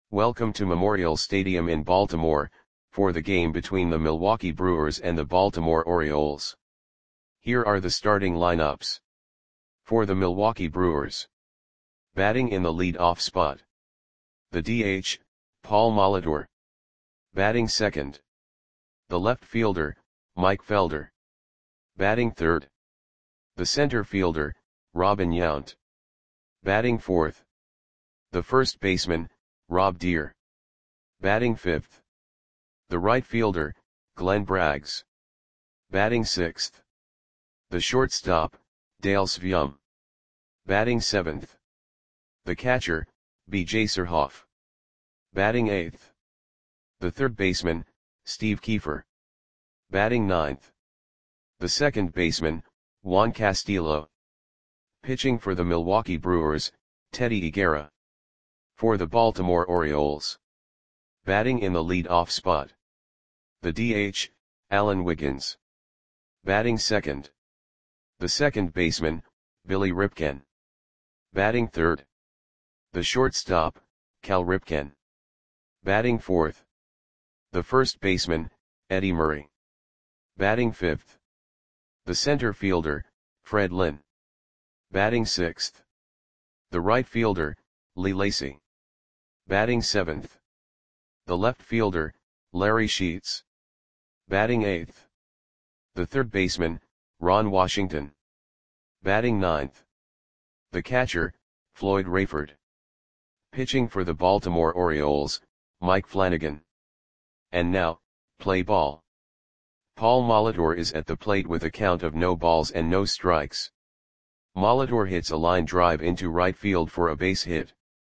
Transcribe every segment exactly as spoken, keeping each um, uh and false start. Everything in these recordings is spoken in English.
Welcome to Memorial Stadium in Baltimore, for the game between the Milwaukee Brewers and the Baltimore Orioles. Here are the starting lineups. For the Milwaukee Brewers. Batting in the lead-off spot. The D H, Paul Molitor. Batting second. The left fielder, Mike Felder. Batting third. The center fielder, Robin Yount. Batting fourth. The first baseman, Rob Deer. Batting fifth. The right fielder, Glenn Braggs. Batting sixth. The shortstop, Dale Sveum. Batting seventh. The catcher, B J Surhoff. Batting eighth. The third baseman, Steve Kiefer. Batting ninth. The second baseman, Juan Castillo. Pitching for the Milwaukee Brewers, Teddy Higuera. For the Baltimore Orioles. Batting in the lead-off spot. The D H, Alan Wiggins. Batting second. The second baseman, Billy Ripken. Batting third. The shortstop, Cal Ripken. Batting fourth. The first baseman, Eddie Murray. Batting fifth. The center fielder, Fred Lynn. Batting sixth. The right fielder, Lee Lacy. Batting seventh. The left fielder, Larry Sheets. Batting eighth. The third baseman, Ron Washington. Batting ninth. The catcher, Floyd Rayford. Pitching for the Baltimore Orioles, Mike Flanagan. And now, play ball. Paul Molitor is at the plate with a count of no balls and no strikes. Molitor hits a line drive into right field for a base hit.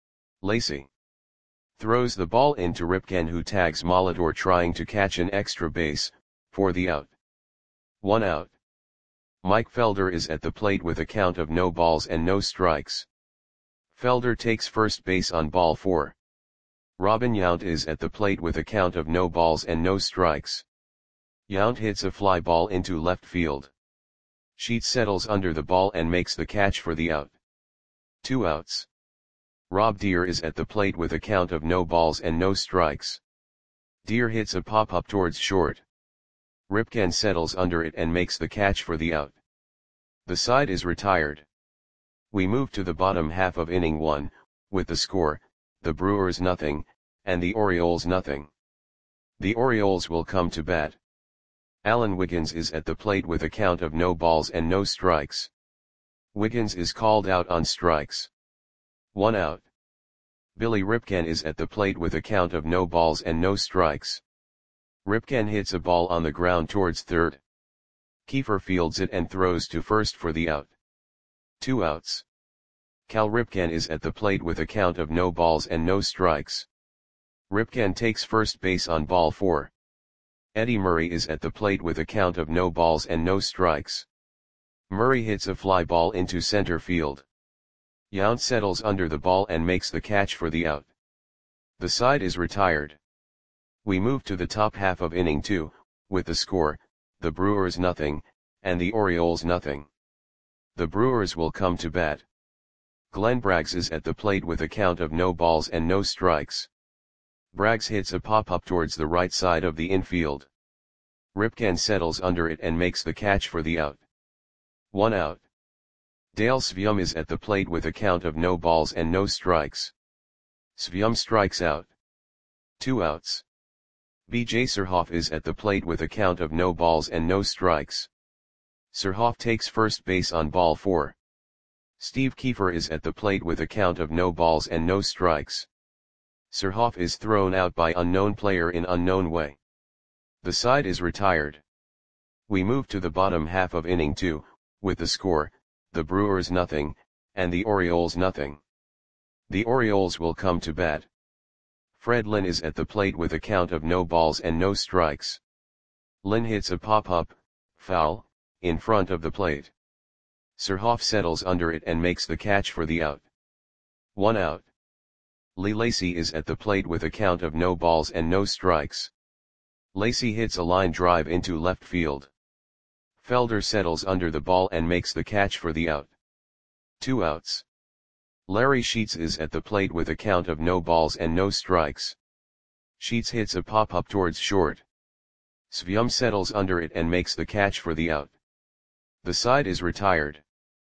Lacy throws the ball into Ripken, who tags Molitor trying to catch an extra base, for the out. One out. Mike Felder is at the plate with a count of no balls and no strikes. Felder takes first base on ball four. Robin Yount is at the plate with a count of no balls and no strikes. Yount hits a fly ball into left field. Sheets settles under the ball and makes the catch for the out. Two outs. Rob Deer is at the plate with a count of no balls and no strikes. Deer hits a pop-up towards short. Ripken settles under it and makes the catch for the out. The side is retired. We move to the bottom half of inning one, with the score, the Brewers nothing, and the Orioles nothing. The Orioles will come to bat. Alan Wiggins is at the plate with a count of no balls and no strikes. Wiggins is called out on strikes. One out. Billy Ripken is at the plate with a count of no balls and no strikes. Ripken hits a ball on the ground towards third. Kiefer fields it and throws to first for the out. Two outs. Cal Ripken is at the plate with a count of no balls and no strikes. Ripken takes first base on ball four. Eddie Murray is at the plate with a count of no balls and no strikes. Murray hits a fly ball into center field. Yount settles under the ball and makes the catch for the out. The side is retired. We move to the top half of inning two, with the score, the Brewers nothing, and the Orioles nothing. The Brewers will come to bat. Glenn Braggs is at the plate with a count of no balls and no strikes. Braggs hits a pop-up towards the right side of the infield. Ripken settles under it and makes the catch for the out. One out. Dale Sveum is at the plate with a count of no balls and no strikes. Sveum strikes out. Two outs. B J Surhoff is at the plate with a count of no balls and no strikes. Surhoff takes first base on ball four. Steve Kiefer is at the plate with a count of no balls and no strikes. Surhoff is thrown out by unknown player in unknown way. The side is retired. We move to the bottom half of inning two, with the score, the Brewers nothing, and the Orioles nothing. The Orioles will come to bat. Fred Lynn is at the plate with a count of no balls and no strikes. Lynn hits a pop-up, foul, in front of the plate. Surhoff settles under it and makes the catch for the out. One out. Lee Lacy is at the plate with a count of no balls and no strikes. Lacy hits a line drive into left field. Felder settles under the ball and makes the catch for the out. Two outs. Larry Sheets is at the plate with a count of no balls and no strikes. Sheets hits a pop-up towards short. Svyum settles under it and makes the catch for the out. The side is retired.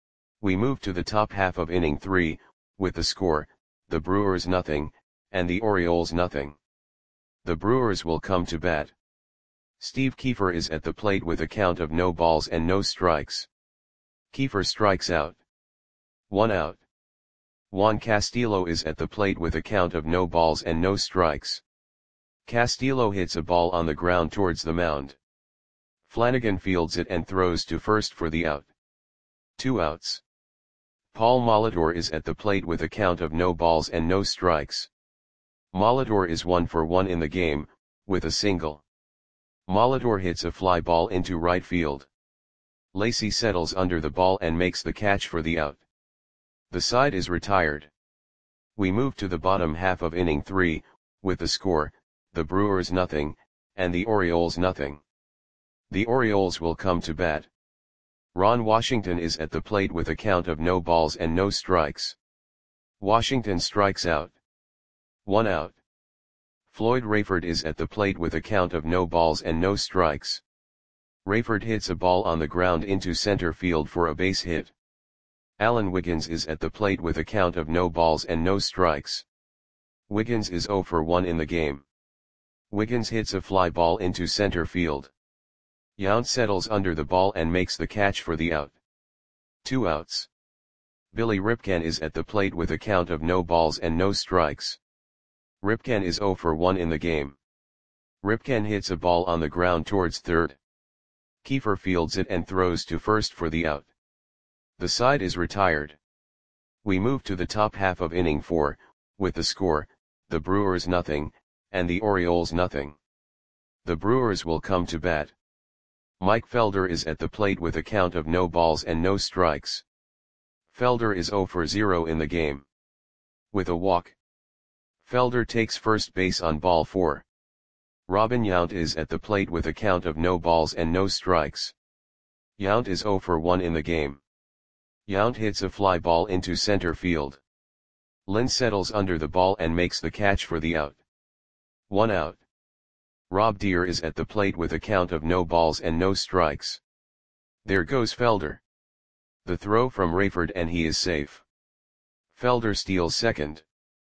We move to the top half of inning three, with the score, the Brewers nothing, and the Orioles nothing. The Brewers will come to bat. Steve Kiefer is at the plate with a count of no balls and no strikes. Kiefer strikes out. One out. Juan Castillo is at the plate with a count of no balls and no strikes. Castillo hits a ball on the ground towards the mound. Flanagan fields it and throws to first for the out. Two outs. Paul Molitor is at the plate with a count of no balls and no strikes. Molitor is one for one in the game, with a single. Molitor hits a fly ball into right field. Lacy settles under the ball and makes the catch for the out. The side is retired. We move to the bottom half of inning three, with the score, the Brewers nothing, and the Orioles nothing. The Orioles will come to bat. Ron Washington is at the plate with a count of no balls and no strikes. Washington strikes out. One out. Floyd Rayford is at the plate with a count of no balls and no strikes. Rayford hits a ball on the ground into center field for a base hit. Alan Wiggins is at the plate with a count of no balls and no strikes. Wiggins is zero for one in the game. Wiggins hits a fly ball into center field. Yount settles under the ball and makes the catch for the out. Two outs. Billy Ripken is at the plate with a count of no balls and no strikes. Ripken is zero for one in the game. Ripken hits a ball on the ground towards third. Kiefer fields it and throws to first for the out. The side is retired. We move to the top half of inning four, with the score, the Brewers nothing, and the Orioles nothing. The Brewers will come to bat. Mike Felder is at the plate with a count of no balls and no strikes. Felder is zero for zero in the game. With a walk. Felder takes first base on ball four. Robin Yount is at the plate with a count of no balls and no strikes. Yount is zero for one in the game. Yount hits a fly ball into center field. Lynn settles under the ball and makes the catch for the out. One out. Rob Deere is at the plate with a count of no balls and no strikes. There goes Felder. The throw from Rayford and he is safe. Felder steals second.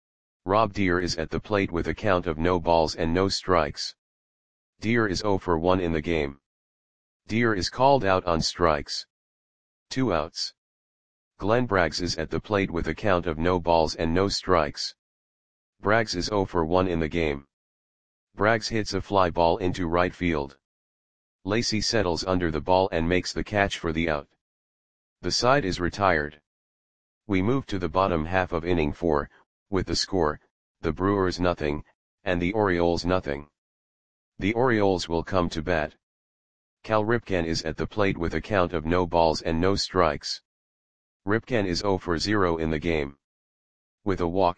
Rob Deere is at the plate with a count of no balls and no strikes. Deere is zero for one in the game. Deere is called out on strikes. Two outs. Glenn Braggs is at the plate with a count of no balls and no strikes. Braggs is zero for one in the game. Braggs hits a fly ball into right field. Lacy settles under the ball and makes the catch for the out. The side is retired. We move to the bottom half of inning four, with the score, the Brewers nothing, and the Orioles nothing. The Orioles will come to bat. Cal Ripken is at the plate with a count of no balls and no strikes. Ripken is zero for zero in the game. With a walk.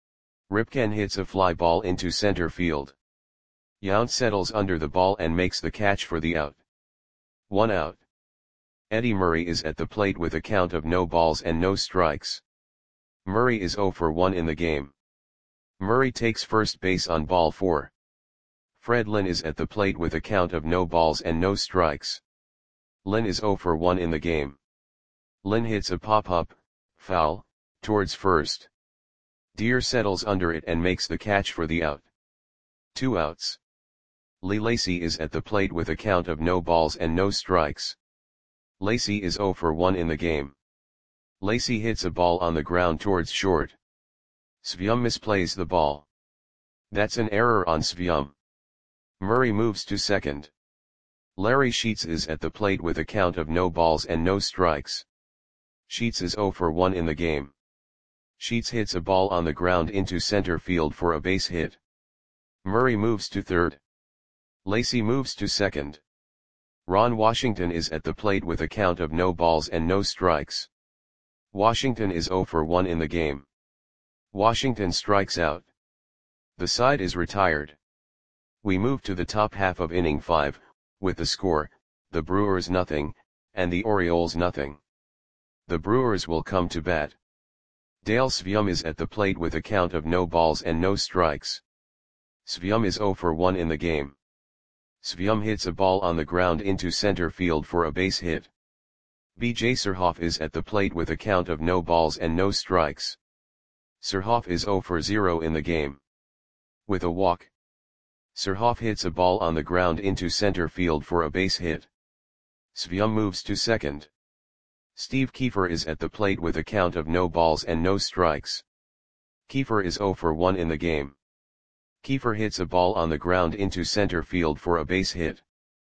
Ripken hits a fly ball into center field. Yount settles under the ball and makes the catch for the out. One out. Eddie Murray is at the plate with a count of no balls and no strikes. Murray is zero for one in the game. Murray takes first base on ball four. Fred Lynn is at the plate with a count of no balls and no strikes. Lynn is zero for one in the game. Lynn hits a pop-up, foul, towards first. Deere settles under it and makes the catch for the out. Two outs. Lee Lacy is at the plate with a count of no balls and no strikes. Lacy is zero for one in the game. Lacy hits a ball on the ground towards short. Svyum misplays the ball. That's an error on Svyum. Murray moves to second. Larry Sheets is at the plate with a count of no balls and no strikes. Sheets is zero for one in the game. Sheets hits a ball on the ground into center field for a base hit. Murray moves to third. Lacy moves to second. Ron Washington is at the plate with a count of no balls and no strikes. Washington is zero for one in the game. Washington strikes out. The side is retired. We move to the top half of inning five, with the score, the Brewers nothing, and the Orioles nothing. The Brewers will come to bat. Dale Svium is at the plate with a count of no balls and no strikes. Svium is zero for one in the game. Svium hits a ball on the ground into center field for a base hit. B J Surhoff is at the plate with a count of no balls and no strikes. Surhoff is zero for zero in the game. With a walk, Surhoff hits a ball on the ground into center field for a base hit. Svium moves to second. Steve Kiefer is at the plate with a count of no balls and no strikes. Kiefer is zero for one in the game. Kiefer hits a ball on the ground into center field for a base hit.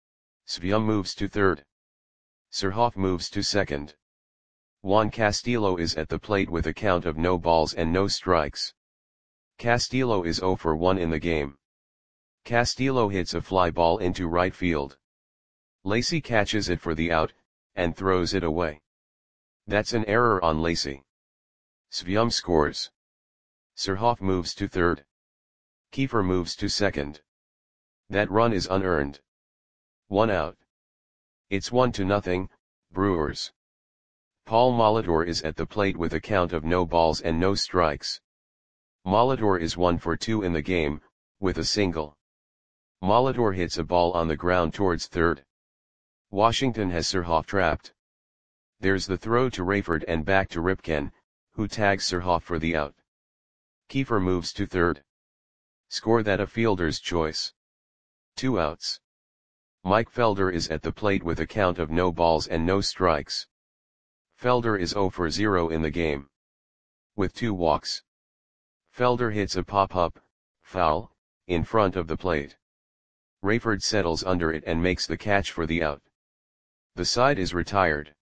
Svium moves to third. Surhoff moves to second. Juan Castillo is at the plate with a count of no balls and no strikes. Castillo is zero for one in the game. Castillo hits a fly ball into right field. Lacy catches it for the out, and throws it away. That's an error on Lacy. Svium scores. Surhoff moves to third. Kiefer moves to second. That run is unearned. One out. It's one to nothing, Brewers. Paul Molitor is at the plate with a count of no balls and no strikes. Molitor is one for two in the game, with a single. Molitor hits a ball on the ground towards third. Washington has Surhoff trapped. There's the throw to Rayford and back to Ripken, who tags Surhoff for the out. Kiefer moves to third. Score that a fielder's choice. Two outs. Mike Felder is at the plate with a count of no balls and no strikes. Felder is zero for zero in the game. With two walks. Felder hits a pop-up, foul, in front of the plate. Rayford settles under it and makes the catch for the out. The side is retired.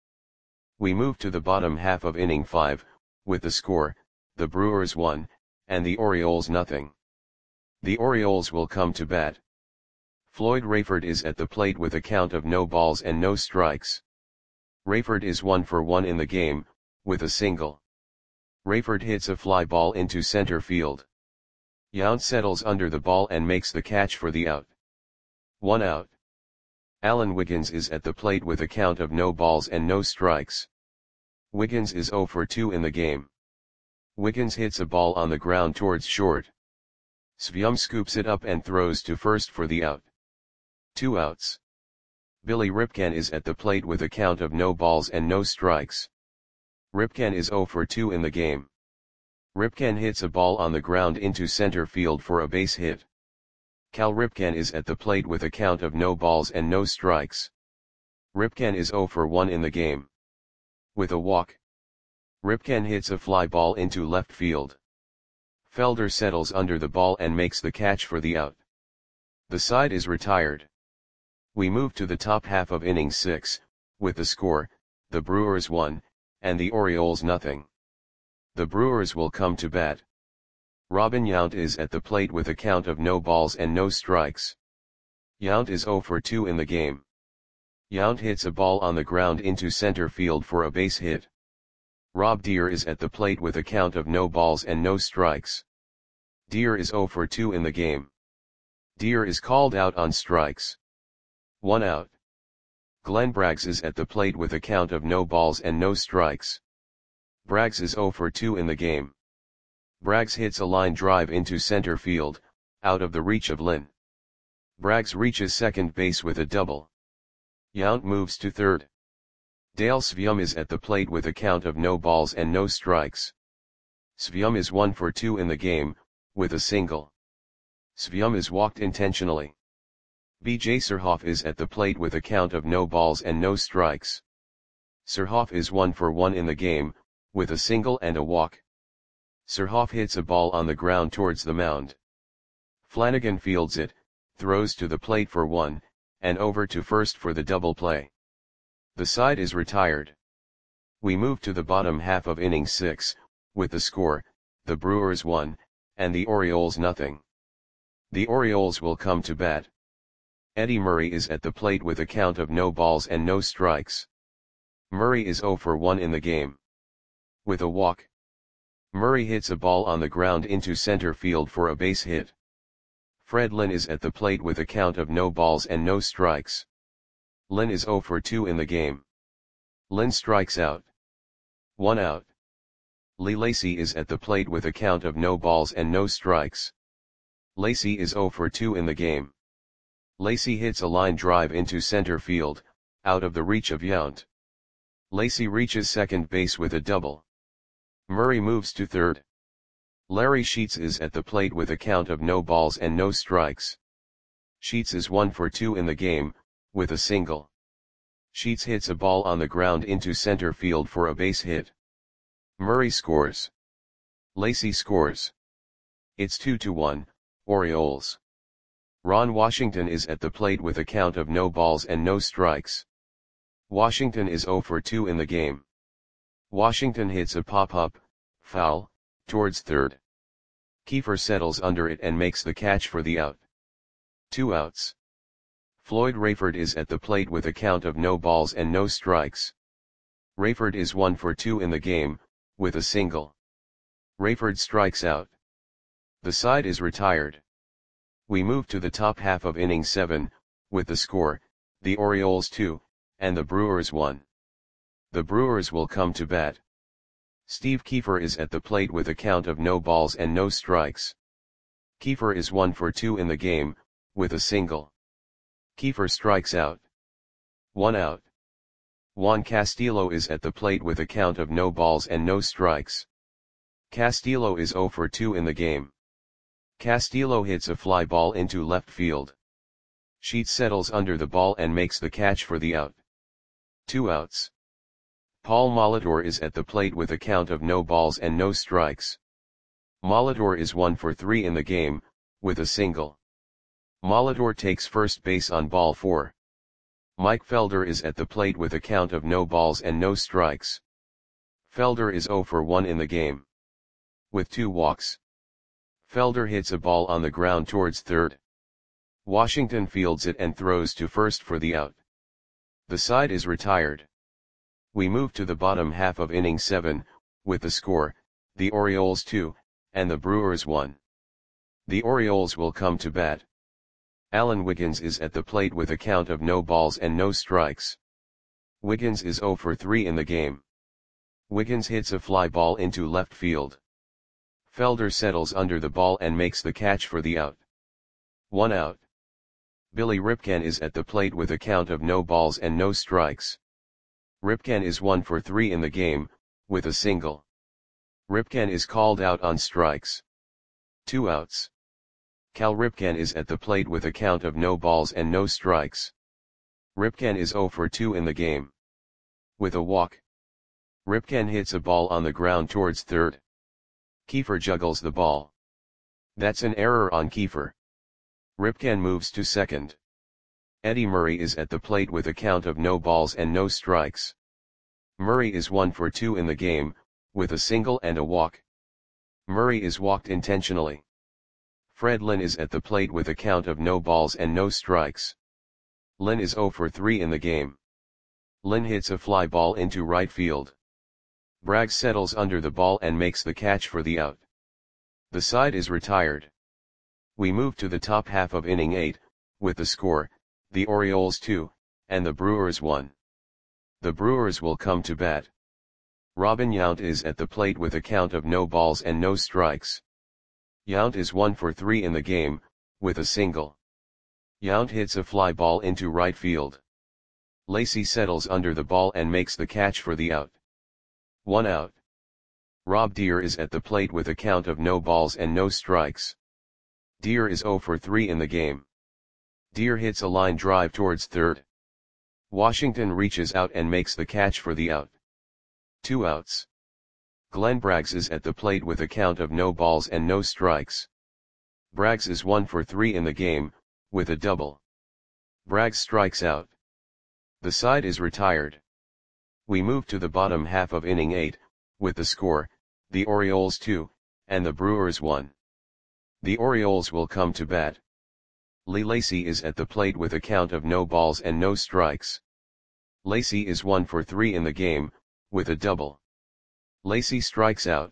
We move to the bottom half of inning five, with the score, the Brewers one, and the Orioles nothing. The Orioles will come to bat. Floyd Rayford is at the plate with a count of no balls and no strikes. Rayford is one for one in the game, with a single. Rayford hits a fly ball into center field. Yount settles under the ball and makes the catch for the out. One out. Alan Wiggins is at the plate with a count of no balls and no strikes. Wiggins is zero for two in the game. Wiggins hits a ball on the ground towards short. Svium scoops it up and throws to first for the out. Two outs. Billy Ripken is at the plate with a count of no balls and no strikes. Ripken is zero for two in the game. Ripken hits a ball on the ground into center field for a base hit. Cal Ripken is at the plate with a count of no balls and no strikes. Ripken is zero for one in the game. With a walk, Ripken hits a fly ball into left field. Felder settles under the ball and makes the catch for the out. The side is retired. We move to the top half of inning six, with the score, the Brewers one, and the Orioles nothing. The Brewers will come to bat. Robin Yount is at the plate with a count of no balls and no strikes. Yount is zero for two in the game. Yount hits a ball on the ground into center field for a base hit. Rob Deer is at the plate with a count of no balls and no strikes. Deer is zero for two in the game. Deer is called out on strikes. One out. Glenn Braggs is at the plate with a count of no balls and no strikes. Braggs is zero for two in the game. Braggs hits a line drive into center field, out of the reach of Lynn. Braggs reaches second base with a double. Yount moves to third. Dale Svium is at the plate with a count of no balls and no strikes. Svium is one for two in the game, with a single. Svium is walked intentionally. B J Surhoff is at the plate with a count of no balls and no strikes. Surhoff is one for one in the game, with a single and a walk. Surhoff hits a ball on the ground towards the mound. Flanagan fields it, throws to the plate for one, and over to first for the double play. The side is retired. We move to the bottom half of inning six, with the score, the Brewers one, and the Orioles nothing. The Orioles will come to bat. Eddie Murray is at the plate with a count of no balls and no strikes. Murray is zero for one in the game. With a walk, Murray hits a ball on the ground into center field for a base hit. Fred Lynn is at the plate with a count of no balls and no strikes. Lynn is zero for two in the game. Lynn strikes out. One out. Lee Lacy is at the plate with a count of no balls and no strikes. Lacy is zero for two in the game. Lacy hits a line drive into center field, out of the reach of Yount. Lacy reaches second base with a double. Murray moves to third. Larry Sheets is at the plate with a count of no balls and no strikes. Sheets is one for two in the game, with a single. Sheets hits a ball on the ground into center field for a base hit. Murray scores. Lacy scores. It's two to one, Orioles. Ron Washington is at the plate with a count of no balls and no strikes. Washington is zero for two in the game. Washington hits a pop-up, foul, towards third. Kiefer settles under it and makes the catch for the out. Two outs. Floyd Rayford is at the plate with a count of no balls and no strikes. Rayford is one for two in the game, with a single. Rayford strikes out. The side is retired. We move to the top half of inning seven, with the score, the Orioles two, and the Brewers one. The Brewers will come to bat. Steve Kiefer is at the plate with a count of no balls and no strikes. Kiefer is one for two in the game, with a single. Kiefer strikes out. One out. Juan Castillo is at the plate with a count of no balls and no strikes. Castillo is zero for two in the game. Castillo hits a fly ball into left field. Sheets settles under the ball and makes the catch for the out. Two outs. Paul Molitor is at the plate with a count of no balls and no strikes. Molitor is one for three in the game, with a single. Molitor takes first base on ball four. Mike Felder is at the plate with a count of no balls and no strikes. Felder is zero for one in the game. With two walks. Felder hits a ball on the ground towards third. Washington fields it and throws to first for the out. The side is retired. We move to the bottom half of inning seven, with the score, the Orioles two, and the Brewers one. The Orioles will come to bat. Alan Wiggins is at the plate with a count of no balls and no strikes. Wiggins is zero for three in the game. Wiggins hits a fly ball into left field. Felder settles under the ball and makes the catch for the out. One out. Billy Ripken is at the plate with a count of no balls and no strikes. Ripken is one for three in the game, with a single. Ripken is called out on strikes. Two outs. Cal Ripken is at the plate with a count of no balls and no strikes. Ripken is zero for two in the game. With a walk. Ripken hits a ball on the ground towards third. Kiefer juggles the ball. That's an error on Kiefer. Ripken moves to second. Eddie Murray is at the plate with a count of no balls and no strikes. Murray is one for two in the game, with a single and a walk. Murray is walked intentionally. Fred Lynn is at the plate with a count of no balls and no strikes. Lynn is zero for three in the game. Lynn hits a fly ball into right field. Braggs settles under the ball and makes the catch for the out. The side is retired. We move to the top half of inning eight, with the score, the Orioles two, and the Brewers one. The Brewers will come to bat. Robin Yount is at the plate with a count of no balls and no strikes. Yount is one for three in the game, with a single. Yount hits a fly ball into right field. Lacy settles under the ball and makes the catch for the out. One out. Rob Deer is at the plate with a count of no balls and no strikes. Deer is zero for three in the game. Deer hits a line drive towards third. Washington reaches out and makes the catch for the out. Two outs. Glenn Braggs is at the plate with a count of no balls and no strikes. Braggs is one for three in the game, with a double. Braggs strikes out. The side is retired. We move to the bottom half of inning eight, with the score, the Orioles two, and the Brewers one. The Orioles will come to bat. Lee Lacy is at the plate with a count of no balls and no strikes. Lacy is one for three in the game, with a double. Lacy strikes out.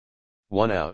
One out.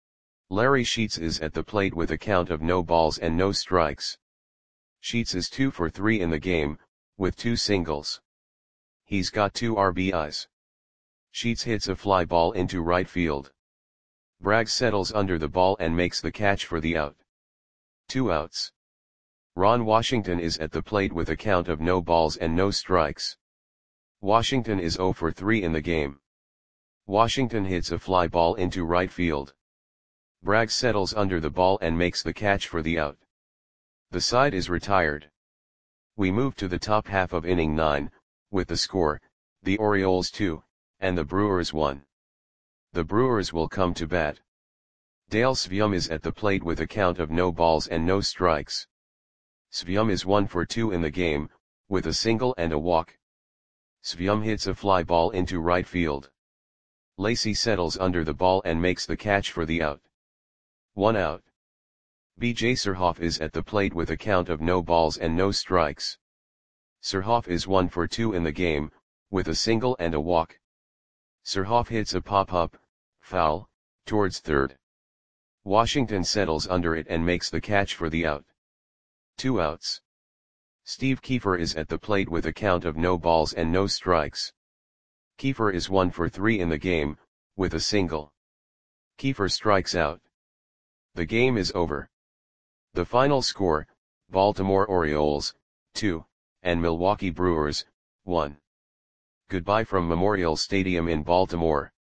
Larry Sheets is at the plate with a count of no balls and no strikes. Sheets is two for three in the game, with two singles. He's got two R B Is. Sheets hits a fly ball into right field. Bragg settles under the ball and makes the catch for the out. Two outs. Ron Washington is at the plate with a count of no balls and no strikes. Washington is zero for three in the game. Washington hits a fly ball into right field. Bragg settles under the ball and makes the catch for the out. The side is retired. We move to the top half of inning nine, with the score, the Orioles two, and the Brewers one. The Brewers will come to bat. Dale Sveum is at the plate with a count of no balls and no strikes. Sveum is one for two in the game, with a single and a walk. Sveum hits a fly ball into right field. Lacy settles under the ball and makes the catch for the out. One out. B J Surhoff is at the plate with a count of no balls and no strikes. Surhoff is one for two in the game, with a single and a walk. Surhoff hits a pop-up, foul, towards third. Washington settles under it and makes the catch for the out. Two outs. Steve Kiefer is at the plate with a count of no balls and no strikes. Kiefer is one for three in the game, with a single. Kiefer strikes out. The game is over. The final score, Baltimore Orioles, two, and Milwaukee Brewers, one. Goodbye from Memorial Stadium in Baltimore.